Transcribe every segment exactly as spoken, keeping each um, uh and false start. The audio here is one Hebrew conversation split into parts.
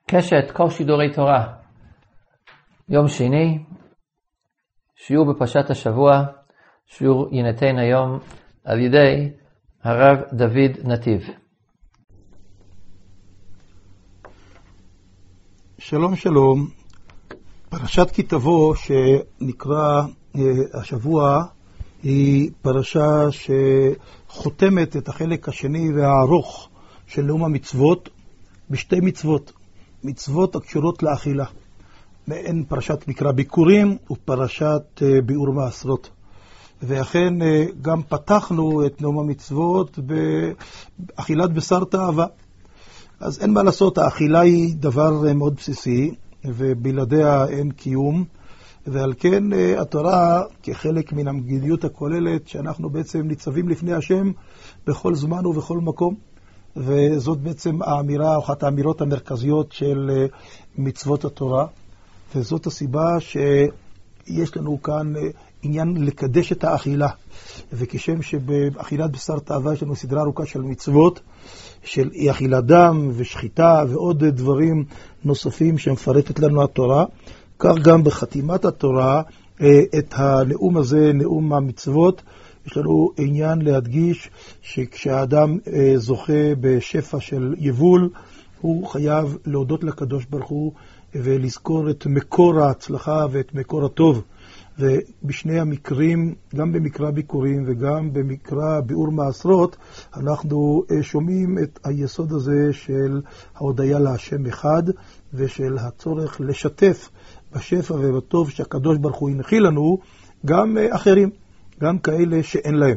קשת, כל שידורי תורה. יום שני, שיעור בפרשת השבוע, שיעור יינתן היום על ידי הרב דוד נתיב. שלום שלום, פרשת כי תבוא שנקרא השבוע היא פרשה שחותמת את החלק השני והארוך של נאום המצוות בשתי מצוות, מצוות הקשורות לאכילה, מעין פרשת מקרא ביקורים ופרשת ביאור מעשרות. ואכן גם פתחנו את נאום המצוות באכילת בשר תאווה. אז אין מה לעשות, האכילה היא דבר מאוד בסיסי ובלעדיה אין קיום, ועל כן התורה כחלק מן המדיניות הכוללת שאנחנו בעצם ניצבים לפני השם בכל זמן ובכל מקום, וזאת בעצם האמירה, אחת האמירות המרכזיות של מצוות התורה, וזאת הסיבה שיש לנו כאן עניין לקדש את האכילה. וכשם שבאכילת בשר תאווה יש לנו סדרה ארוכה של מצוות, של אי אכילת דם ושחיטה ועוד דברים נוספים שמפרטת לנו התורה, כך גם בחתימת התורה את הנאום הזה, נאום המצוות, יש לנו עניין להדגיש שכשהאדם זוכה בשפע של יבול, הוא חייב להודות לקדוש ברוך הוא ולזכור את מקור ההצלחה ואת מקור הטוב. ובשני המקרים, גם במקרא ביקורים וגם במקרא ביאור מעשרות, אנחנו שומעים את היסוד הזה של ההודיה להשם אחד, ושל הצורך לשתף בשפע ובטוב שהקדוש ברוך הוא הנחיל לנו גם אחרים, גם כאלה שאין להם.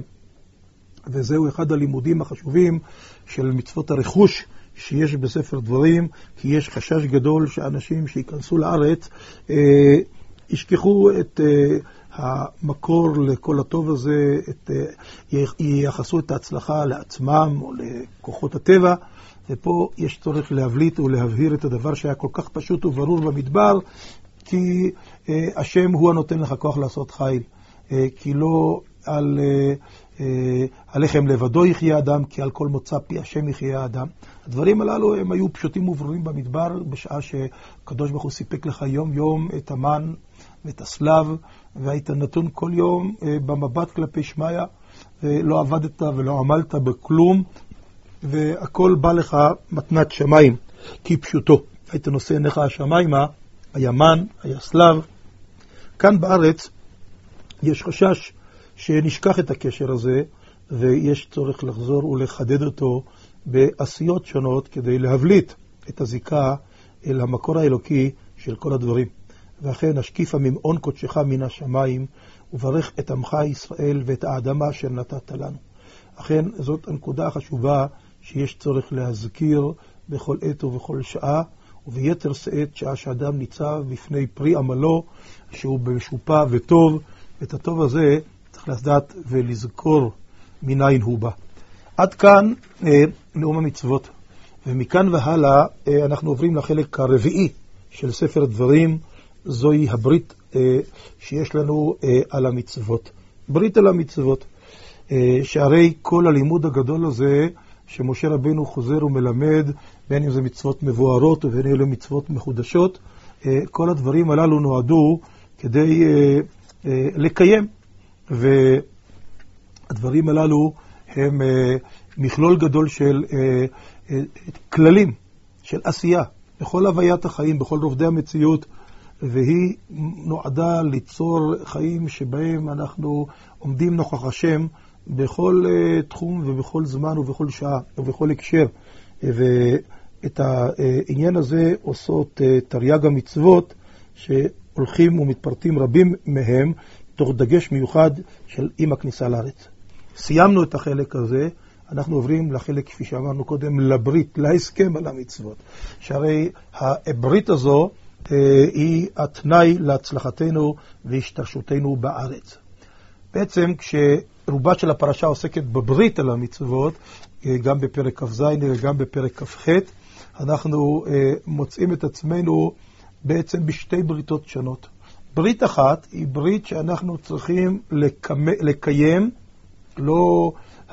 וזהו אחד הלימודים החשובים של מצוות הרכוש שיש בספר דברים, כי יש חשש גדול שאנשים שיכנסו לארץ אה, ישכחו את אה, המקור לכל הטוב הזה, את, אה, ייחסו את ההצלחה לעצמם או לכוחות הטבע, ופה יש צורך להבליט ולהבהיר את הדבר שהיה כל כך פשוט וברור במדבר, כי אה, השם הוא הנותן לך כוח לעשות חיל, אה, כי לא על אה, אה, הלחם לבדו יחיה אדם, כי על כל מוצא פי השם יחיה אדם. הדברים הללו הם היו פשוטים וברורים במדבר, בשעה שקדוש ברוך הוא סיפק לך יום יום את המן ואת הסלב, והיית נתון כל יום אה, במבט כלפי שמיה, ולא עבדת ולא עמלת בכלום, והכל בא לך מתנת שמיים, כי פשוטו. היית נושא עיניך השמיימה, היה מן, היה סלב. כאן בארץ יש חשש שנשכח את הקשר הזה, ויש צורך לחזור ולחדד אותו בעשיות שונות כדי להבליט את הזיקה אל המקור האלוקי של כל הדברים. ואכן השקיפה ממעון קודשך מן השמיים, וברך את עמך ישראל ואת האדמה אשר נתת לנו. אכן זאת הנקודה החשובה שיש צורך להזכיר בכל עת ובכל שעה, וביתר שאת שעה שאדם ניצב בפני פרי עמלו, שהוא משופע וטוב. את הטוב הזה צריך לדעת ולזכור מניין הוא בא. עד כאן אה, נאום המצוות. ומכאן והלאה אה, אנחנו עוברים לחלק הרביעי של ספר דברים, זוהי הברית אה, שיש לנו אה, על המצוות. ברית על המצוות. אה, שהרי כל הלימוד הגדול הזה שמשה רבנו חוזר ומלמד, בין אם זה מצוות מבוארות ובין אם זה מצוות מחודשות, אה, כל הדברים הללו נועדו כדי אה, אה, לקיים. והדברים הללו הם אה, מכלול גדול של אה, אה, כללים, של עשייה, בכל הוויית החיים, בכל רובדי המציאות, והיא נועדה ליצור חיים שבהם אנחנו עומדים נוכח השם בכל uh, תחום ובכל זמן ובכל שעה ובכל הקשר. ואת העניין הזה עושות uh, תרי"ג המצוות שהולכים ומתפרטים רבים מהם תוך דגש מיוחד של עם הכניסה לארץ. סיימנו את החלק הזה, אנחנו עוברים לחלק, כפי שאמרנו קודם, לברית, להסכם על המצוות. שהרי הברית הזו היא התנאי להצלחתנו והשתרשותנו בארץ. בעצם כשרובה של הפרשה עוסקת בברית על המצוות, גם בפרק כ"ז וגם בפרק כ"ח, אנחנו מוצאים את עצמנו בעצם בשתי בריתות שונות. ברית אחת היא ברית שאנחנו צריכים לקיים, לא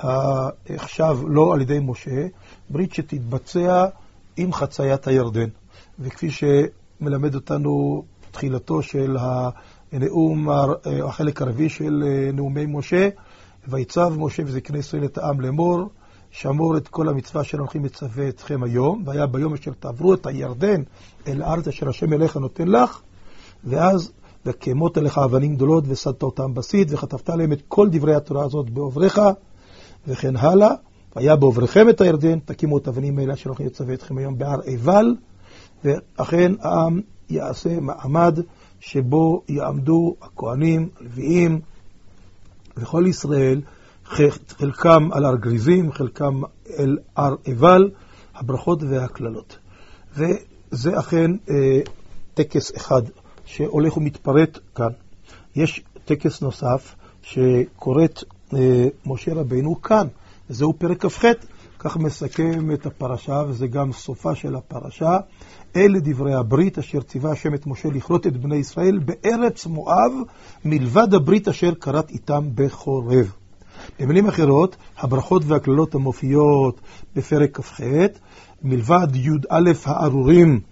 עכשיו, לא על ידי משה, ברית שתתבצע עם חציית הירדן. וכפי שמלמד אותנו תחילתו של הנאום, החלק הרביעי של נאומי משה, ויצב משה וזקני ישראל את העם לאמור, שמור את כל המצווה אשר אנוכי מצווה אתכם היום, והיה ביום אשר תעברו את הירדן אל הארץ אשר השם אליך נותן לך, ואז וקמות אליך אבנים גדולות וסדת אותם בסיד, וכתבת להם את כל דברי התורה הזאת בעובריך, וכן הלאה. והיה בעובריכם את הירדן, תקימו את אבנים האלה אשר אנוכי מצווה אתכם היום בהר עיבל, ואכן העם יעשה מעמד שבו יעמדו הכהנים, הלוויים, וכל ישראל, חלקם על הר גריזים, חלקם אל הר עיבל, הברכות והכללות. וזה אכן אה, טקס אחד שהולך ומתפרט כאן. יש טקס נוסף שקוראת אה, משה רבינו כאן, וזהו פרק כ"ח, כך מסכם את הפרשה, וזה גם סופה של הפרשה. אלה דברי הברית אשר ציווה השם את משה לכרות את בני ישראל בארץ מואב, מלבד הברית אשר כרת איתם בחורב. במילים אחרות, הברכות והכללות המופיעות בפרק כ"ח, מלבד י"א הארורים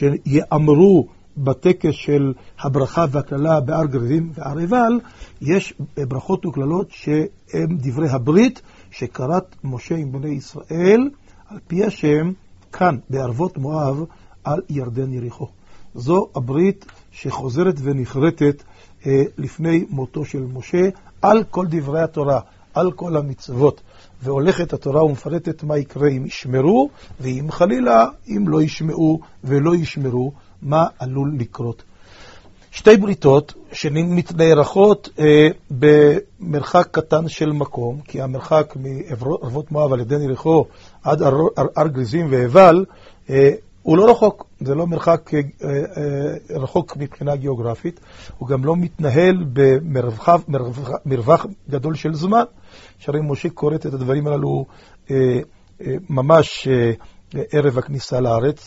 שיאמרו בטקס של הברכה והכללה בהר גריזים והר עיבל, יש ברכות וכללות שהם דברי הברית שכרת משה עם בני ישראל על פי השם כאן בערבות מואב על ירדן יריחו. זו הברית שחוזרת ונחרטת אה, לפני מותו של משה על כל דברי התורה, על כל המצוות, והולכת התורה ומפרטת מה יקרה אם ישמרו, ואם חלילה, אם לא ישמעו ולא ישמרו, מה עלול לקרות. שתי בריתות שנערכות אה, במרחק קטן של מקום, כי המרחק מערבות מואב על ירדן יריחו עד הר, הר, הר גריזים ועיבל, אה, הוא לא רחוק, זה לא מרחק אה, אה, רחוק מבחינה גיאוגרפית, הוא גם לא מתנהל במרווח מרווח גדול של זמן, שהרי משה קוראת את הדברים הללו אה, אה, ממש אה, ערב הכניסה לארץ,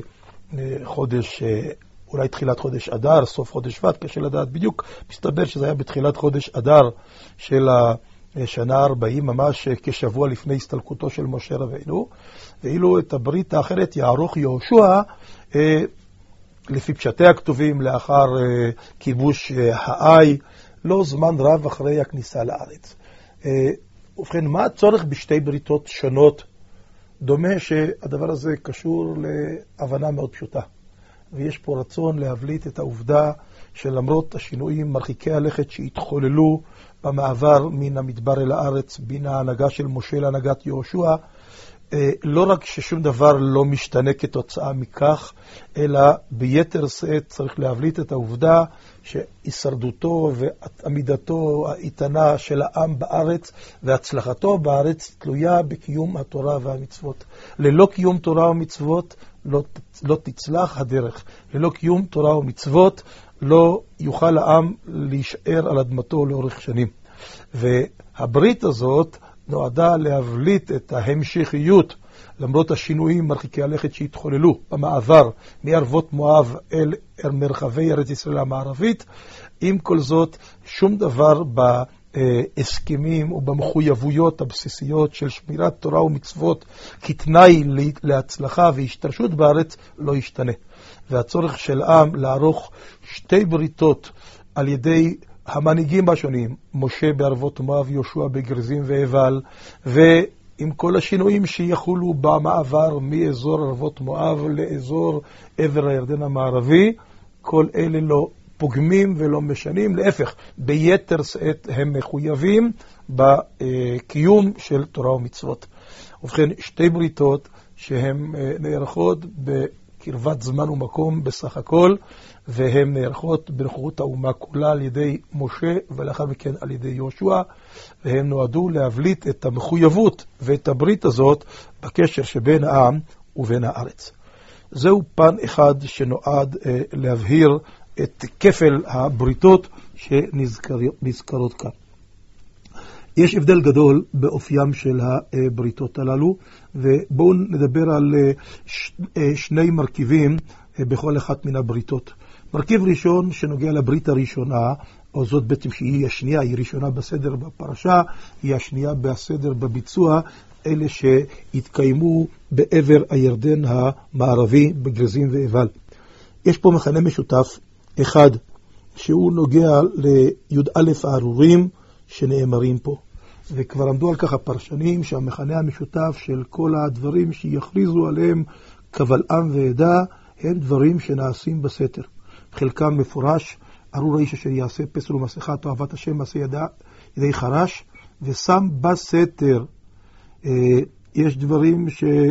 בחודש, אה, אולי תחילת חודש אדר, סוף חודש שבט, קשה לדעת בדיוק, מסתבר שזה היה בתחילת חודש אדר של השנה ה-ארבעים, ממש כשבוע לפני הסתלקותו של משה רבינו, ואילו את הברית האחרת יערוך יהושע אה, לפי פשטי הכתובים לאחר אה, כיבוש אה, האי, לא זמן רב אחרי הכניסה לארץ. אה, ובכן, מה הצורך בשתי בריתות שונות? דומה שהדבר הזה קשור להבנה מאוד פשוטה. ויש פה רצון להבליט את העובדה שלמרות השינויים מרחיקי הלכת שהתחוללו במעבר מן המדבר אל הארץ בין ההנהגה של משה להנהגת יהושע, לא רק ששום דבר לא משתנה כתוצאה מכך, אלא ביתר שאת צריך להבליט את העובדה שהישרדותו ועמידתו האיתנה של העם בארץ והצלחתו בארץ תלויה בקיום התורה והמצוות. ללא קיום תורה ומצוות לא, לא תצלח הדרך. ללא קיום תורה ומצוות לא יוכל העם להישאר על אדמתו לאורך שנים. והברית הזאת נועדה להבליט את ההמשכיות, למרות השינויים מרחיקי הלכת שהתחוללו במעבר מערבות מואב אל מרחבי ארץ ישראל המערבית. עם כל זאת, שום דבר בהסכמים ובמחויבויות הבסיסיות של שמירת תורה ומצוות כתנאי להצלחה והשתרשות בארץ לא ישתנה. והצורך של עם לערוך שתי בריתות על ידי המנהיגים השונים, משה בערבות מואב, יהושע בגריזים ועיבל, ועם כל השינויים שיחולו במעבר מאזור ערבות מואב לאזור עבר הירדן המערבי, כל אלה לא פוגמים ולא משנים, להפך, ביתר שאת הם מחויבים בקיום של תורה ומצוות. ובכן, שתי בריתות שהן נערכות בקרבת זמן ומקום בסך הכל, והן נערכות בנוכחות האומה כולה על ידי משה ולאחר מכן על ידי יהושע, והם נועדו להבליט את המחויבות ואת הברית הזאת בקשר שבין העם ובין הארץ. זהו פן אחד שנועד אה, להבהיר את כפל הבריתות שנזכרות כאן. יש הבדל גדול באופיים של הבריתות הללו, ובואו נדבר על ש... שני מרכיבים בכל אחת מן הבריתות. מרכיב ראשון שנוגע לברית הראשונה, או זאת בעצם שהיא השנייה, היא ראשונה בסדר בפרשה, היא השנייה בסדר בביצוע, אלה שהתקיימו בעבר הירדן המערבי בגרזים ואבל. יש פה מכנה משותף אחד, שהוא נוגע לי"א הארורים שנאמרים פה. וכבר עמדו על כך הפרשנים שהמכנה המשותף של כל הדברים שיכריזו עליהם קבל עם ועדה, הם דברים שנעשים בסתר. חלקם מפורש, ארור האיש אשר יעשה פסל ומסכה, תאוות השם מעשה ידע, ידי חרש, ושם בסתר. יש דברים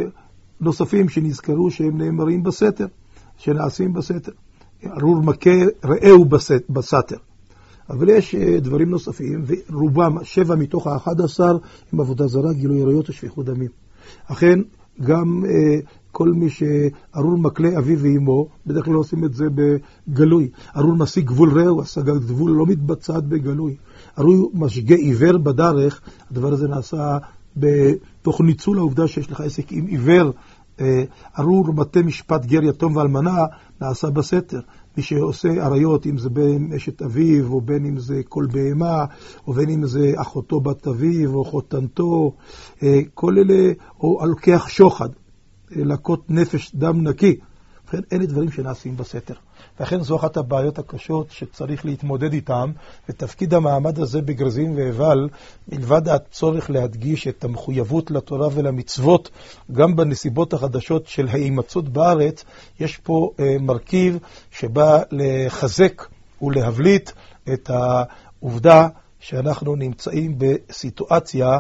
נוספים שנזכרו שהם נאמרים בסתר, שנעשים בסתר. ארור מכה ראהו בסתר. אבל יש דברים נוספים, ורובם, שבע מתוך האחד עשר, עם עבודה זרה, גילוי עריות ושפיכות דמים. אכן, גם אה, כל מי שארור מקלה אביו ואמו, בדרך כלל לא עושים את זה בגלוי. ארור משיג גבול רעהו, השגת גבול לא מתבצעת בגלוי. ארור משגה עיוור בדרך, הדבר הזה נעשה בתוך ניצול העובדה שיש לך עסק עם עיוור. אה, ארור מטה משפט גר יתום ואלמנה, נעשה בסתר. מי שעושה עריות, אם זה בין אשת אביו, או בין אם זה כל בהמה, או בין אם זה אחותו בת אביו, או חותנתו, כל אלה, או הלוקח שוחד, לקות נפש דם נקי. לכן, אלה דברים שנעשים בסתר. ולכן זו אחת הבעיות הקשות שצריך להתמודד איתם, ותפקיד המעמד הזה בגרזים ואבל, מלבד הצורך להדגיש את המחויבות לתורה ולמצוות, גם בנסיבות החדשות של ההימצאות בארץ, יש פה אה, מרכיב שבא לחזק ולהבליט את העובדה שאנחנו נמצאים בסיטואציה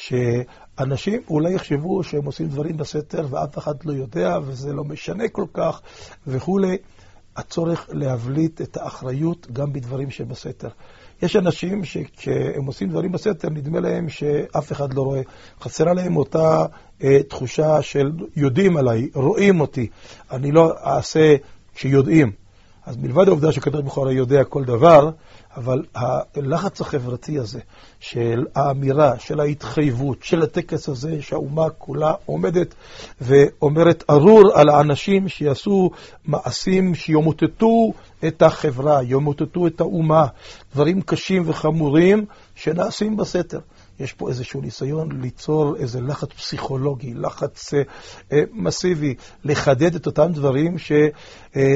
שאנשים אולי יחשבו שהם עושים דברים בסתר ואף אחד לא יודע וזה לא משנה כל כך וכו'. הצורך להבליט את האחריות גם בדברים שבסתר. יש אנשים שכשהם עושים דברים בסתר נדמה להם שאף אחד לא רואה. חסרה להם אותה אה, תחושה של יודעים עליי, רואים אותי. אני לא אעשה כשיודעים. אז מלבד העובדה שקדוש ברוך הוא יודע כל דבר, אבל הלחץ החברתי הזה של האמירה, של ההתחייבות, של הטקס הזה שהאומה כולה עומדת ואומרת ארור על האנשים שיעשו מעשים שיומוטטו את החברה, יומוטטו את האומה, דברים קשים וחמורים שנעשים בסתר. יש פה איזשהו ניסיון ליצור איזה לחץ פסיכולוגי, לחץ אה, אה, מסיבי, לחדד את אותם דברים ש... אה,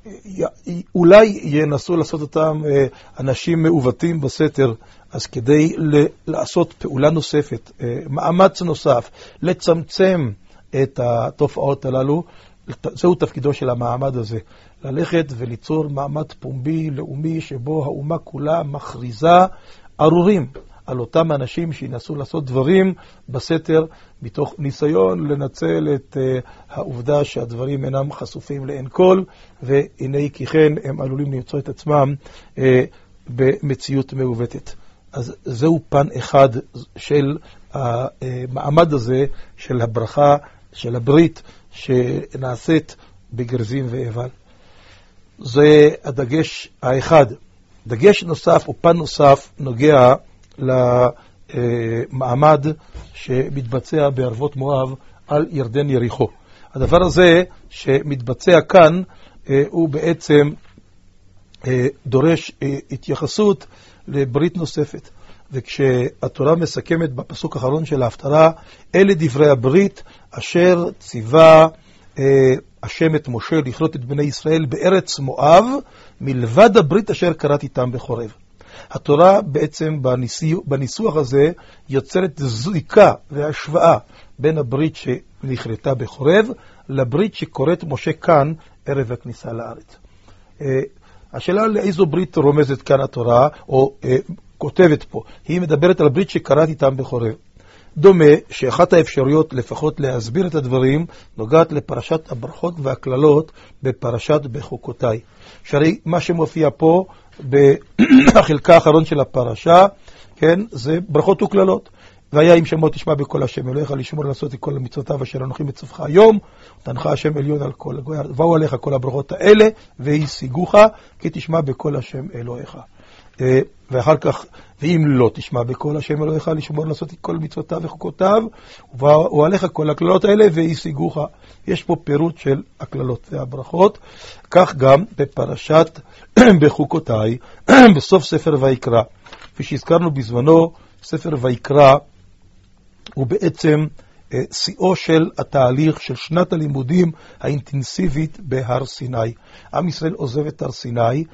אולי ינסו לעשות אותם אנשים מעוותים בסתר, אז כדי לעשות פעולה נוספת, מאמץ נוסף, לצמצם את התופעות הללו, זהו תפקידו של המעמד הזה, ללכת וליצור מעמד פומבי לאומי שבו האומה כולה מכריזה ארורים על אותם אנשים שינסו לעשות דברים בסתר מתוך ניסיון לנצל את uh, העובדה שהדברים אינם חשופים לאין כל, והנה כי כן הם עלולים למצוא את עצמם uh, במציאות מעוותת. אז זהו פן אחד של המעמד הזה, של הברכה, של הברית שנעשית בגרזים ואבל. זה הדגש האחד. דגש נוסף או פן נוסף נוגע למעמד שמתבצע בערבות מואב על ירדן יריחו. הדבר הזה שמתבצע כאן הוא בעצם דורש התייחסות לברית נוספת. וכשהתורה מסכמת בפסוק האחרון של ההפטרה, אלה דברי הברית אשר ציווה השם את משה לכרות את בני ישראל בארץ מואב, מלבד הברית אשר קראת איתם בחורב. התורה בעצם בניסוח הזה יוצרת זיקה והשוואה בין הברית שנכרתה בחורב לברית שקוראת משה כאן ערב הכניסה לארץ. השאלה לאיזו ברית רומזת כאן התורה, או כותבת פה, היא מדברת על ברית שקראת איתם בחורב. דומה שאחת האפשרויות לפחות להסביר את הדברים נוגעת לפרשת הברכות והכללות בפרשת בחוקותיי. שהרי מה שמופיע פה בחלקה האחרון של הפרשה, כן, זה ברכות וכללות. והיה אם שמות תשמע בכל השם אלוהיך לשמור לעשות את כל המצוותיו אשר אנוכי מצווך היום, תנחה השם עליון על כל הגויים, ובאו עליך כל הברכות האלה והשיגוך כי תשמע בכל השם אלוהיך. ואחר כך, ואם לא תשמע בכל השם אלוהיך לשמור לעשות את כל מצוותיו וחוקותיו, ובאו עליך כל הכללות האלה והשיגוך. יש פה פירוט של הכללות והברכות. כך גם בפרשת בחוקותיי, בסוף ספר ויקרא. כפי שהזכרנו בזמנו, ספר ויקרא הוא בעצם שיאו של התהליך של שנת הלימודים האינטנסיבית בהר סיני. עם ישראל עוזב את הר סיני,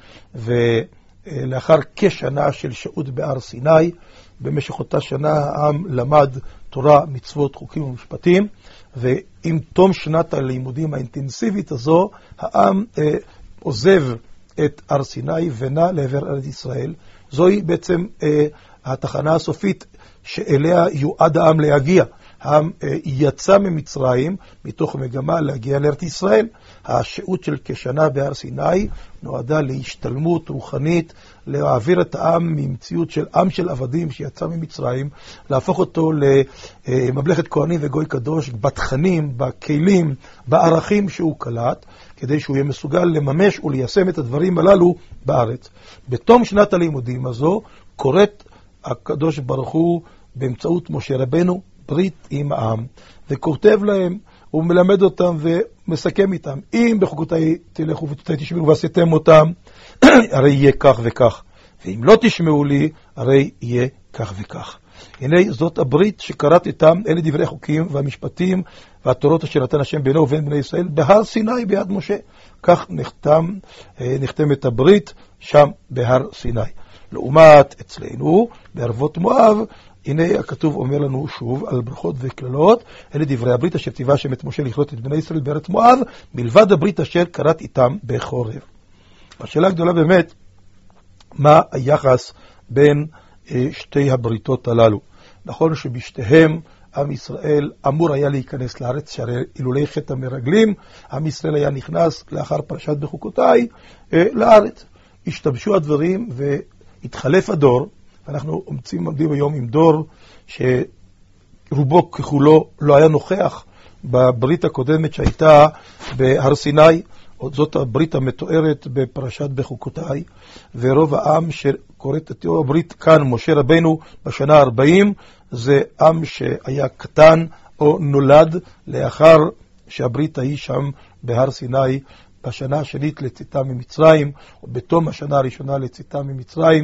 ולאחר כשנה של שהות בהר סיני, במשך אותה שנה העם למד תורה, מצוות, חוקים ומשפטים, ועם תום שנת הלימודים האינטנסיבית הזו, העם אה, עוזב את הר סיני ונע לעבר ארץ ישראל. זוהי בעצם אה, התחנה הסופית שאליה יועד העם להגיע. העם אה, יצא ממצרים מתוך מגמה להגיע לארץ ישראל. השהות של כשנה בהר סיני נועדה להשתלמות רוחנית, להעביר את העם ממציאות של עם של עבדים שיצא ממצרים, להפוך אותו לממלכת כהנים וגוי קדוש בתכנים, בכלים, בערכים שהוא קלט, כדי שהוא יהיה מסוגל לממש וליישם את הדברים הללו בארץ. בתום שנת הלימודים הזו קוראת הקדוש ברוך הוא באמצעות משה רבנו ברית עם העם, וכותב להם, הוא מלמד אותם ומסכם איתם, אם בחוקותיי תלכו ותותי תשמעו ועשיתם אותם, הרי יהיה כך וכך, ואם לא תשמעו לי, הרי יהיה כך וכך. הנה זאת הברית שקראת איתם, אלה דברי חוקים והמשפטים והתורות אשר נתן השם בינו ובין בני ישראל בהר סיני ביד משה. כך נחתם, נחתמת הברית שם בהר סיני. לעומת אצלנו, בערבות מואב, הנה הכתוב אומר לנו שוב על ברכות וכללות, אלה דברי הברית אשר ציווה השם את משה לכרות את בני ישראל בארץ מואב, מלבד הברית אשר קראת איתם בחורב. השאלה הגדולה באמת, מה היחס בין אה, שתי הבריתות הללו? נכון שבשתיהם עם ישראל אמור היה להיכנס לארץ, שהרי אילולי חטא המרגלים, עם ישראל היה נכנס לאחר פרשת בחוקותיי אה, לארץ. השתבשו הדברים והתחלף הדור, אנחנו עומדים היום עם דור שרובו ככולו לא היה נוכח בברית הקודמת שהייתה בהר סיני, זאת הברית המתוארת בפרשת בחוקותיי, ורוב העם שקורא את הברית כאן, משה רבנו בשנה ה-ארבעים, זה עם שהיה קטן או נולד לאחר שהברית ההיא שם בהר סיני בשנה השנית לצאתם ממצרים, או בתום השנה הראשונה לצאתם ממצרים,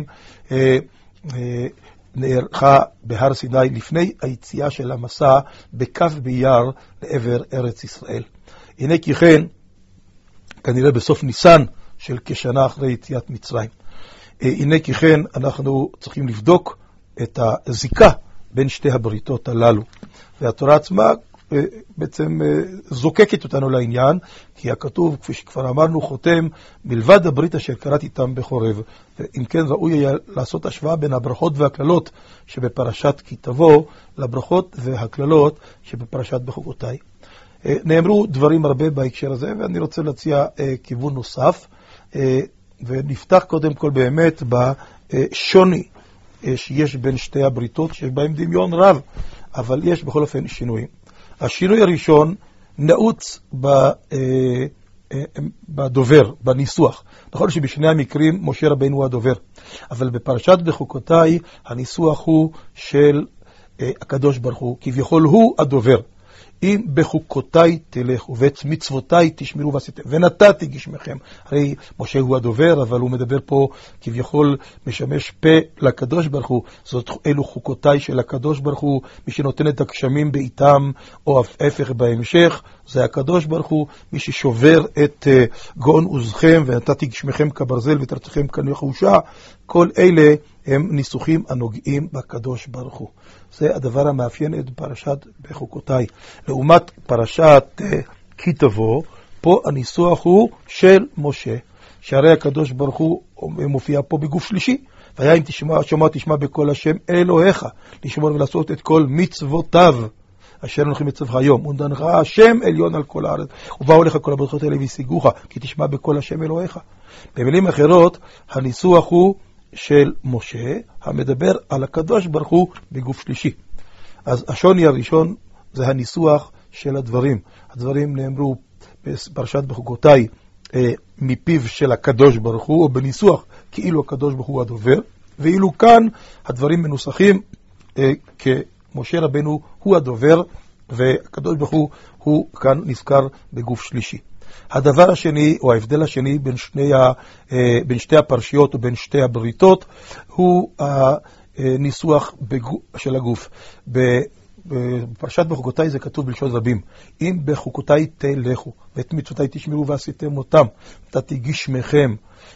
נערכה בהר סיני לפני היציאה של המסע בכף באייר לעבר ארץ ישראל. הנה כי כן, כנראה בסוף ניסן של כשנה אחרי יציאת מצרים. הנה כי כן, אנחנו צריכים לבדוק את הזיקה בין שתי הבריתות הללו. והתורה עצמה בעצם זוקקת אותנו לעניין, כי הכתוב, כפי שכבר אמרנו, חותם מלבד הברית אשר קראת איתם בחורב. ואם כן, ראוי היה לעשות השוואה בין הברכות והכללות שבפרשת כי תבוא לברכות והכללות שבפרשת בחוקותיי. נאמרו דברים הרבה בהקשר הזה, ואני רוצה להציע כיוון נוסף, ונפתח קודם כל באמת בשוני שיש בין שתי הבריתות, שיש בהם דמיון רב, אבל יש בכל אופן שינויים. השינוי הראשון נעוץ בדובר, בניסוח. נכון שבשני המקרים משה רבנו הוא הדובר, אבל בפרשת בחוקותיי הניסוח הוא של הקדוש ברוך הוא, כביכול הוא הדובר. אם בחוקותיי תלכו ואת מצוותיי תשמרו ועשיתם ונתתי גשמכם. הרי משה הוא הדובר, אבל הוא מדבר פה כביכול משמש פה לקדוש ברוך הוא. זאת אלו חוקותיי של הקדוש ברוך הוא, מי שנותן את הגשמים בעיתם או ההפך בהמשך זה הקדוש ברוך הוא, מי ששובר את גאון עוזכם ונתתי גשמכם כברזל ותרצכם כנחושה. כל אלה הם ניסוחים הנוגעים בקדוש ברוך הוא. זה הדבר המאפיין את פרשת בחוקותיי. לעומת פרשת כי תבוא, פה הניסוח הוא של משה, שהרי הקדוש ברוך הוא מופיע פה בגוף שלישי. והיה אם תשמע, שומע תשמע בכל השם אלוהיך, לשמור ולעשות את כל מצוותיו, אשר אנוכי מצווך היום. ונתנך השם עליון על כל הארץ, ובאו לך כל הברכות האלה והשיגוך, כי תשמע בכל השם אלוהיך. במילים אחרות, הניסוח הוא של משה, המדבר על הקדוש ברוך הוא בגוף שלישי. אז השוני הראשון זה הניסוח של הדברים. הדברים נאמרו בפרשת בחוקותיי אה, מפיו של הקדוש ברוך הוא, או בניסוח כאילו הקדוש ברוך הוא הדובר, ואילו כאן הדברים מנוסחים אה, כמשה רבנו הוא הדובר, והקדוש ברוך הוא, הוא כאן נזכר בגוף שלישי. הדבר השני, או ההבדל השני בין, שני ה, בין שתי הפרשיות או בין שתי הבריתות, הוא הניסוח של הגוף. בפרשת בחוקותיי זה כתוב בלשון רבים. אם בחוקותיי תלכו, ואת מצוותיי תשמרו ועשיתם אותם, נתתי גשמכם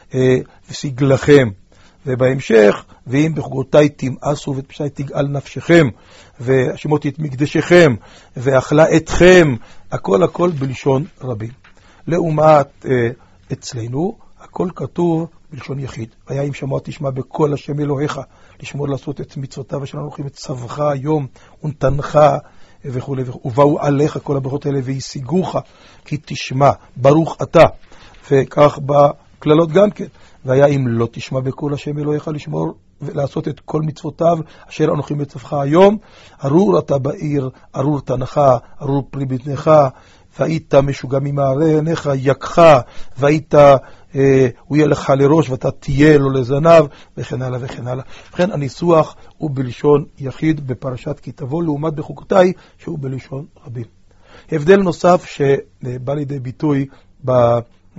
וסגלכם. ובהמשך, ואם בחוקותיי תמאסו ואת פשעי תגאל נפשכם, והשמותי את מקדשכם, ואכלה אתכם, הכל הכל בלשון רבים. לעומת אצלנו, הכל כתוב בלשון יחיד. והיה אם שמוע תשמע בכל השם אלוהיך, לשמור לעשות את מצוותיו אשר הולכים את צווך היום ונתנך וכו' וכו'. ובאו עליך כל הברכות האלה וישיגוך, כי תשמע, ברוך אתה. וכך בכללות גם כן. והיה אם לא תשמע בכל השם אלוהיך לשמור ולעשות את כל מצוותיו אשר הולכים את צווך היום, ארור אתה בעיר, ארור תנך, ארור פרי בטנך, והיית משוגע ממערי עיניך, יקך, והיית, אה, הוא יהיה לך לראש ואתה תהיה לו לזנב, וכן הלאה וכן הלאה. לכן הניסוח הוא בלשון יחיד בפרשת כי תבוא, לעומת בחוקותיי שהוא בלשון רבים. הבדל נוסף שבא לידי ביטוי ב, אה,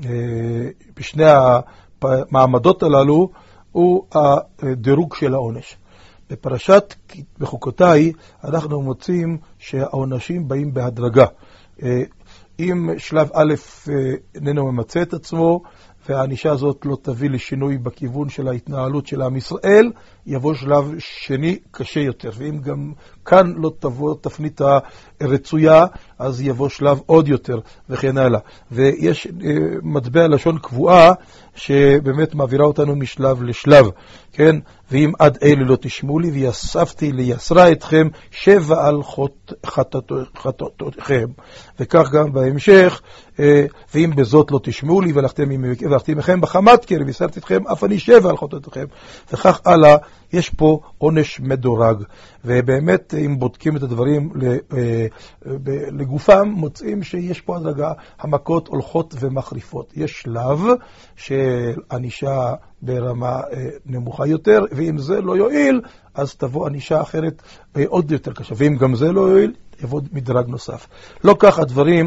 בשני המעמדות הללו הוא הדירוג של העונש. בפרשת בחוקותיי אנחנו מוצאים שהעונשים באים בהדרגה. אם שלב א' איננו ממצא את עצמו, והענישה הזאת לא תביא לשינוי בכיוון של ההתנהלות של עם ישראל, יבוא שלב שני קשה יותר. ואם גם כאן לא תבוא תפנית הרצויה, אז יבוא שלב עוד יותר, וכן הלאה. ויש מטבע לשון קבועה, שבאמת מעבירה אותנו משלב לשלב, כן? ואם עד אלה לא תשמעו לי, ויספתי ליסרה אתכם שבע על חטאותיכם. וכך גם בהמשך, ואם בזאת לא תשמעו לי, והלכתי מכם בחמת קרב, ויסרתי אתכם, אף אני שבע על חטאותיכם. וכך הלאה, יש פה עונש מדורג. ובאמת, אם בודקים את הדברים לגופם, מוצאים שיש פה הדרגה, המכות הולכות ומחריפות. יש שלב של ענישה ברמה נמוכה יותר, ואם זה לא יועיל, אז תבוא ענישה אחרת עוד יותר קשה. ואם גם זה לא יועיל, יבוא מדרג נוסף. לא כך הדברים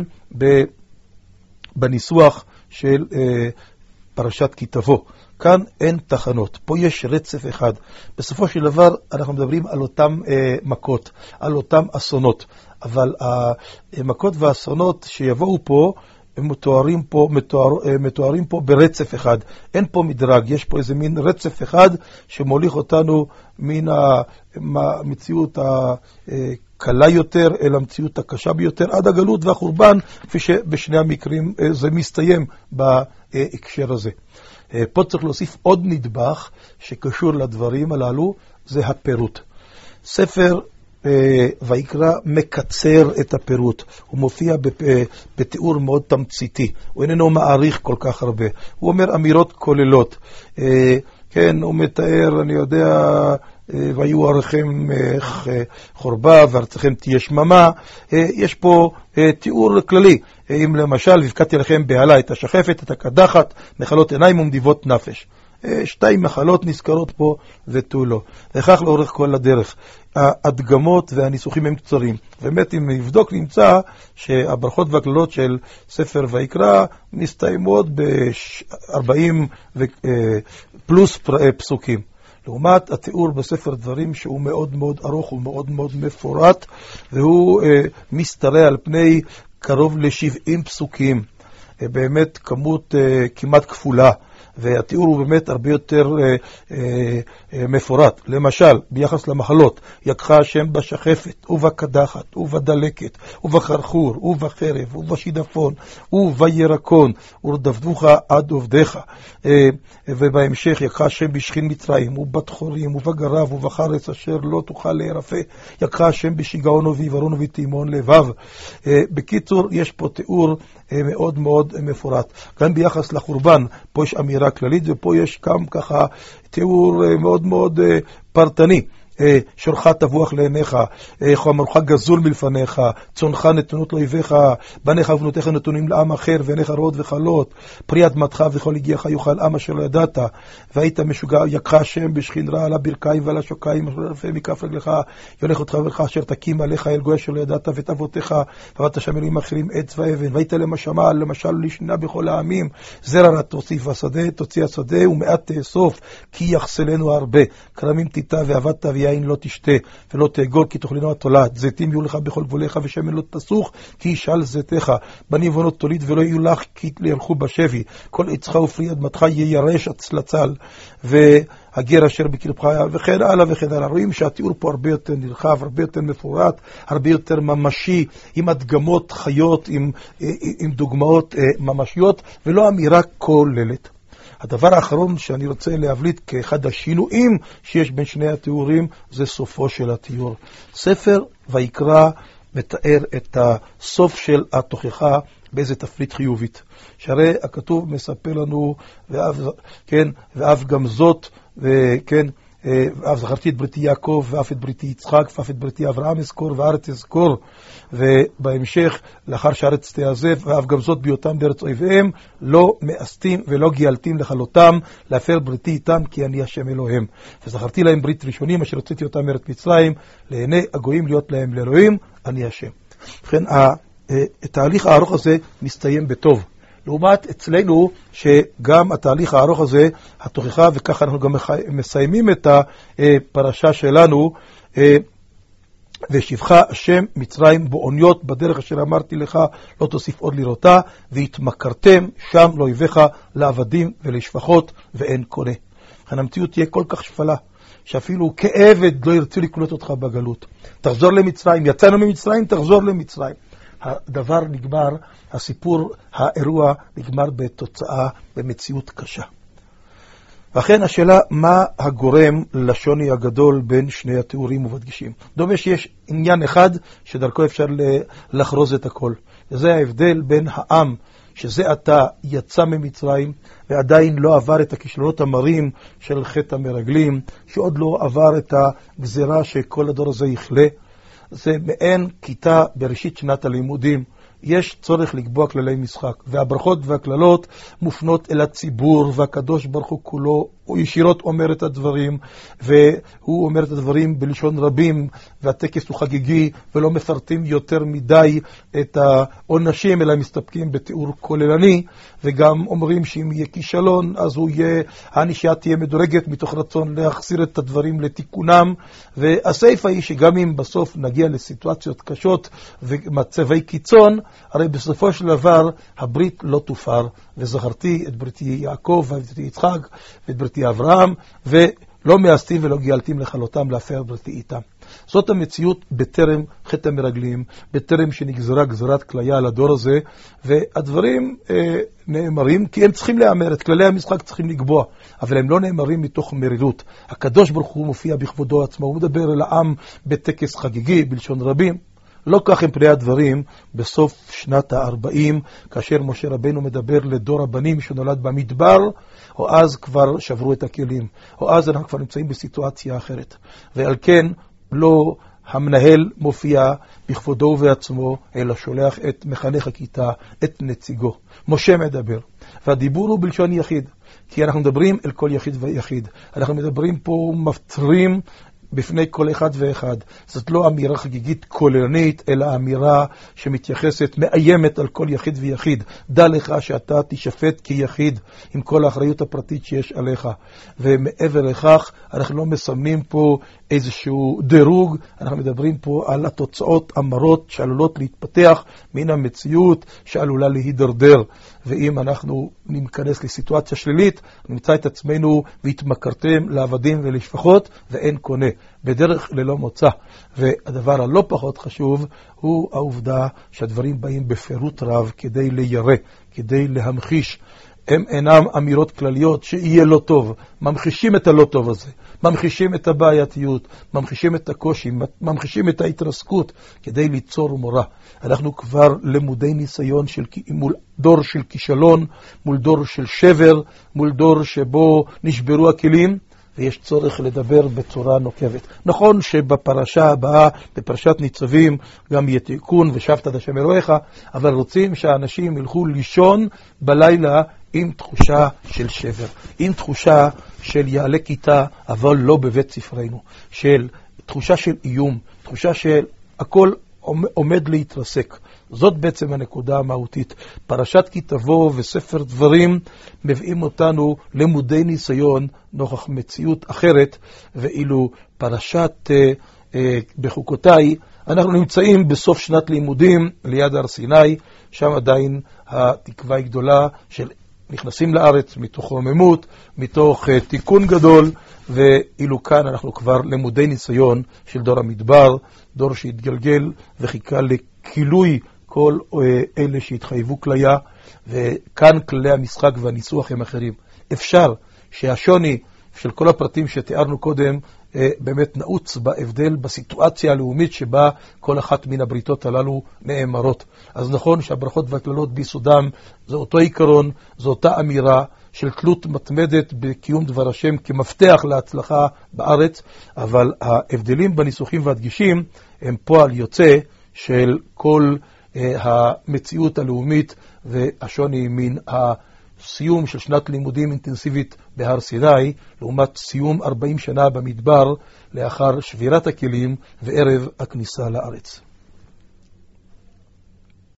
בניסוח של פרשת כי תבוא. כאן אין תחנות, פה יש רצף אחד. בסופו של דבר אנחנו מדברים על אותם אה, מכות, על אותם אסונות, אבל המכות והאסונות שיבואו פה, הם מתוארים פה, מתואר, מתוארים פה ברצף אחד. אין פה מדרג, יש פה איזה מין רצף אחד שמוליך אותנו מן המציאות הקלה יותר אל המציאות הקשה ביותר, עד הגלות והחורבן, כפי שבשני המקרים זה מסתיים בהקשר הזה. פה צריך להוסיף עוד נדבך שקשור לדברים הללו, זה הפירוט. ספר ויקרא מקצר את הפירוט, הוא מופיע בתיאור מאוד תמציתי, הוא איננו מעריך כל כך הרבה, הוא אומר אמירות כוללות, כן, הוא מתאר, אני יודע, ויהיו עריכם חורבה וארצכם תהיה שממה, יש פה תיאור כללי, אם למשל והבקעתי לכם בהלה את השחפת, את הקדחת, מחלות עיניים ומדיבות נפש. שתיים מחלות נזכרות פה ותו לא. וכך לאורך כל הדרך. ההדגמות והניסוחים הם קצרים. באמת אם נבדוק נמצא שהברכות והכללות של ספר ויקרא מסתיימות ב-ארבעים פלוס פסוקים. לעומת התיאור בספר דברים שהוא מאוד מאוד ארוך ומאוד מאוד מפורט, והוא מסתרע על פני קרוב ל-שבעים פסוקים. באמת כמות כמעט כפולה. והתיאור הוא באמת הרבה יותר אה, אה, אה, מפורט. למשל, ביחס למחלות, יקחה השם בשחפת, ובקדחת, ובדלקת, ובחרחור, ובחרב, ובשידפון, ובירקון, ורדפדוך עד עובדיך. אה, ובהמשך, יקחה השם בשכין מצרים, ובתחורים, ובגרב, ובחרץ אשר לא תוכל להירפא. יקחה השם בשיגעון ובעיוורון ובתימון לבב. אה, בקיצור, יש פה תיאור אה, מאוד מאוד מפורט. גם ביחס לחורבן, פה יש אמירה כללית, ופה יש גם ככה תיאור מאוד מאוד פרטני. שורך תבוח לעיניך, חמורך גזול מלפניך, צונך נתונות לאויביך, בניך ובנותיך נתונים לעם אחר, ועיניך רעות וחלות, פרי אדמתך וכל הגיעך יאכל עם אשר לא ידעת, והיית משוגע, יקחה השם בשכין רע על הברכיים ועל השוקיים, אשר מכף רגלך, יולך אותך וברך אשר תקים עליך אל גוי אשר לא ידעת, ואת אבותיך, ועבדת שם אלוהים אחרים עץ ואבן, והיית למשמע, למשל לשנה בכל העמים, זרע רע תוסיף השדה, תוציא השדה, ומעט תאסוף, כי יחסלנו הרבה, כרמים תיטע ועבדת ויין לא תשתה, ולא תאגור כי תאכלנו התולעת, זיתים יהיו לך בכל גבוליך, ושמן לא תסוך, כי ישאל זיתך, בנים ובנות תוליד ולא יהיו לך, כי ילכו בשבי, כל עצך ופרי אדמתך יירש הצלצל, והגר אשר בקרבך, וכן הלאה וכן הלאה. רואים שהתיאור פה הרבה יותר נרחב, הרבה יותר מפורט, הרבה יותר ממשי, עם הדגמות חיות, עם, עם דוגמאות ממשיות, ולא אמירה כוללת. הדבר האחרון שאני רוצה להבליט כאחד השינויים שיש בין שני התיאורים, זה סופו של התיאור. ספר ויקרא מתאר את הסוף של התוכחה באיזה תפנית חיובית. שהרי הכתוב מספר לנו, ואף, כן, ואף גם זאת, וכן, ואף זכרתי את בריתי יעקב, ואף את בריתי יצחק, ואף את בריתי אברהם אזכור, וארץ אזכור. ובהמשך, לאחר שהארץ תעזב, ואף גם זאת בהיותם בארץ אויביהם, לא מאסתים ולא גאלתים לכלותם, להפר בריתי איתם, כי אני השם אלוהם. וזכרתי להם ברית ראשונים, אשר הוצאתי אותם מארץ מצרים, לעיני הגויים להיות להם לאלוהים, אני השם. ובכן, התהליך הארוך הזה מסתיים בטוב. לעומת אצלנו שגם התהליך הארוך הזה, התוכחה, וככה אנחנו גם מסיימים את הפרשה שלנו, ושבך השם מצרים באוניות בדרך אשר אמרתי לך לא תוסיף עוד לראותה, והתמכרתם שם לאויביך לעבדים ולשפחות ואין קונה. לכן המציאות תהיה כל כך שפלה, שאפילו כעבד לא ירצו לקלוט אותך בגלות. תחזור למצרים, יצאנו ממצרים, תחזור למצרים. הדבר נגמר, הסיפור, האירוע נגמר בתוצאה, במציאות קשה. ואכן השאלה, מה הגורם לשוני הגדול בין שני התיאורים ומדגישים? דומה שיש עניין אחד שדרכו אפשר לחרוז את הכל. וזה ההבדל בין העם שזה עתה יצא ממצרים ועדיין לא עבר את הכישלונות המרים של חטא המרגלים, שעוד לא עבר את הגזירה שכל הדור הזה יכלה. זה מעין כיתה בראשית שנת הלימודים. יש צורך לקבוע כללי משחק, והברכות והכללות מופנות אל הציבור, והקדוש ברוך הוא כולו, הוא ישירות אומר את הדברים, והוא אומר את הדברים בלשון רבים, והטקס הוא חגיגי, ולא מפרטים יותר מדי את העונשים, אלא מסתפקים בתיאור כוללני, וגם אומרים שאם יהיה כישלון, אז הוא יהיה, הענישה תהיה מדורגת מתוך רצון להחזיר את הדברים לתיקונם, והסעיף היא שגם אם בסוף נגיע לסיטואציות קשות ומצבי קיצון, הרי בסופו של דבר הברית לא תופר, וזכרתי את בריתי יעקב ואת בריתי יצחק ואת בריתי אברהם, ולא מאסתים ולא גאלתים לכלותם להפר בריתי איתם. זאת המציאות בטרם חטא המרגלים, בטרם שנגזרה גזרת כליה על הדור הזה, והדברים אה, נאמרים כי הם צריכים לאמר, את כללי המשחק צריכים לקבוע, אבל הם לא נאמרים מתוך מרירות. הקדוש ברוך הוא מופיע בכבודו עצמו, הוא מדבר אל העם בטקס חגיגי בלשון רבים. לא כך הם פני הדברים בסוף שנת ה-ארבעים, כאשר משה רבנו מדבר לדור הבנים שנולד במדבר, או אז כבר שברו את הכלים, או אז אנחנו כבר נמצאים בסיטואציה אחרת. ועל כן לא המנהל מופיע בכבודו ובעצמו, אלא שולח את מחנך הכיתה, את נציגו. משה מדבר, והדיבור הוא בלשון יחיד, כי אנחנו מדברים אל כל יחיד ויחיד. אנחנו מדברים פה מפטרים בפני כל אחד ואחד. זאת לא אמירה חגיגית כוללנית, אלא אמירה שמתייחסת, מאיימת על כל יחיד ויחיד. דע לך שאתה תשפט כיחיד עם כל האחריות הפרטית שיש עליך. ומעבר לכך, אנחנו לא מסמנים פה איזשהו דירוג, אנחנו מדברים פה על התוצאות המרות שעלולות להתפתח מן המציאות שעלולה להידרדר. ואם אנחנו ניכנס לסיטואציה שלילית, נמצא את עצמנו והתמכרתם לעבדים ולשפחות ואין קונה, בדרך ללא מוצא. והדבר הלא פחות חשוב הוא העובדה שהדברים באים בפירוט רב כדי לירא, כדי להמחיש. הם אינם אמירות כלליות שיהיה לא טוב, ממחישים את הלא טוב הזה, ממחישים את הבעייתיות, ממחישים את הקושי, ממחישים את ההתרסקות כדי ליצור מורא. אנחנו כבר למודי ניסיון של, מול דור של כישלון, מול דור של שבר, מול דור שבו נשברו הכלים, ויש צורך לדבר בצורה נוקבת. נכון שבפרשה הבאה, בפרשת ניצבים, גם יהיה תיקון ושבת עד השם אלוהיך, אבל רוצים שהאנשים ילכו לישון בלילה עם תחושה של שבר, עם תחושה של יעלה כיתה, אבל לא בבית ספרנו, של תחושה של איום, תחושה של הכל עומד להתרסק. זאת בעצם הנקודה המהותית. פרשת כי תבוא וספר דברים מביאים אותנו למודי ניסיון נוכח מציאות אחרת, ואילו פרשת אה, אה, בחוקותיי, אנחנו נמצאים בסוף שנת לימודים ליד הר סיני, שם עדיין התקווה היא גדולה של נכנסים לארץ מתוך רוממות, מתוך uh, תיקון גדול, ואילו כאן אנחנו כבר למודי ניסיון של דור המדבר, דור שהתגלגל וחיכה לכילוי כל uh, אלה שהתחייבו כליה, וכאן כללי המשחק והניסוח הם אחרים. אפשר שהשוני של כל הפרטים שתיארנו קודם uh, באמת נעוץ בהבדל בסיטואציה הלאומית שבה כל אחת מן הבריתות הללו נאמרות. אז נכון שהברכות והכללות ביסודם זה אותו עיקרון, זו אותה אמירה של תלות מתמדת בקיום דבר השם כמפתח להצלחה בארץ, אבל ההבדלים בניסוחים והדגישים הם פועל יוצא של כל uh, המציאות הלאומית, והשוני מן הסיום של שנת לימודים אינטנסיבית בהר סיני לעומת סיום ארבעים שנה במדבר לאחר שבירת הכלים וערב הכניסה לארץ.